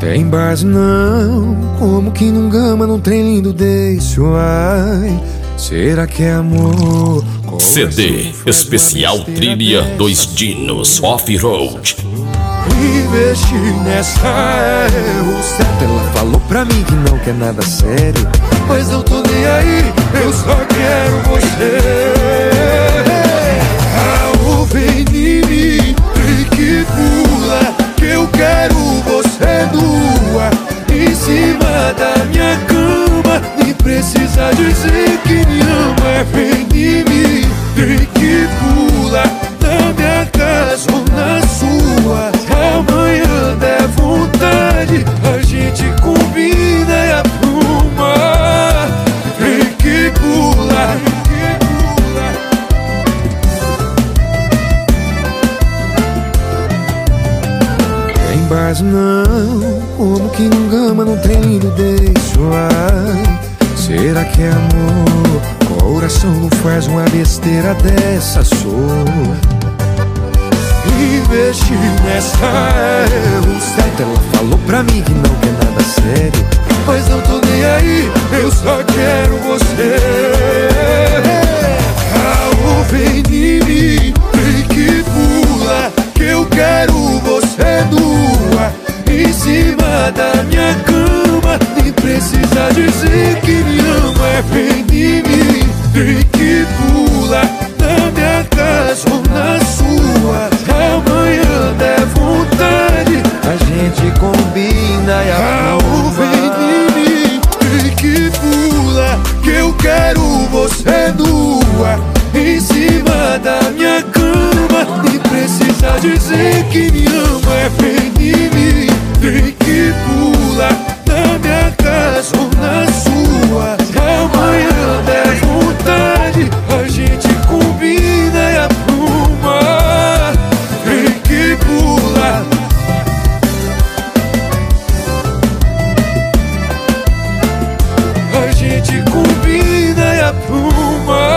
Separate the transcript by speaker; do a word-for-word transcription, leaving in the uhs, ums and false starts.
Speaker 1: Tem base não, como que num gama num trem lindo desse, ai. Será que é amor?
Speaker 2: C D especial trilha dois dinos off-road.
Speaker 1: Investi nessa é o certo. Ela falou pra mim que não quer nada sério, mas não tô nem aí, eu só quero você. Ah, vem em mim e que pula, que eu quero você nua em cima da minha cama. Nem precisa dizer que me ama. Vem em mim e que pula na minha casa ou na sua. Amanhã der vontade, a gente combina e apruma. Vem que pula, vem que pula. Tem base não, como que num gama num trem lindo desse, ai. Será que é amor? Coração não faz uma besteira dessa, sou. Investi nessa é o certo. Ela falou pra mim que não quer nada sério, mas não tô nem aí, eu só quero você. Ah, vem em mim e que pula, que eu quero você nua em cima da minha cama. Nem precisa dizer que me ama. Vem em mim e que pula na minha casa ou na sua. Amanhã der vontade, a gente combina e aprova. Vem em mim e que pula, que eu quero você nua em cima da minha cama. Nem precisa dizer que me ama. Vem em mim e que pula na minha casa ou na sua. Amanhã der vontade, a gente combina e apruma. Vem que pula. A gente combina e apruma.